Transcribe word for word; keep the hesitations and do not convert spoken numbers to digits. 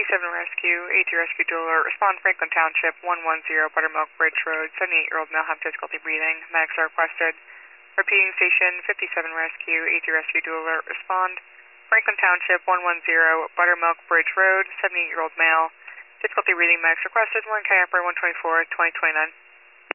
fifty-seven Rescue, A T Rescue Dual Alert. Respond Franklin Township, one one zero Buttermilk Bridge Road. seventy-eight-year-old male having difficulty breathing. Medics are requested. Repeating station, fifty-seven Rescue, A T Rescue Dual Alert. Respond Franklin Township, one one zero Buttermilk Bridge Road. seventy-eight-year-old male. Difficulty breathing. Medics requested. one K operator one twenty-four, twenty twenty-nine.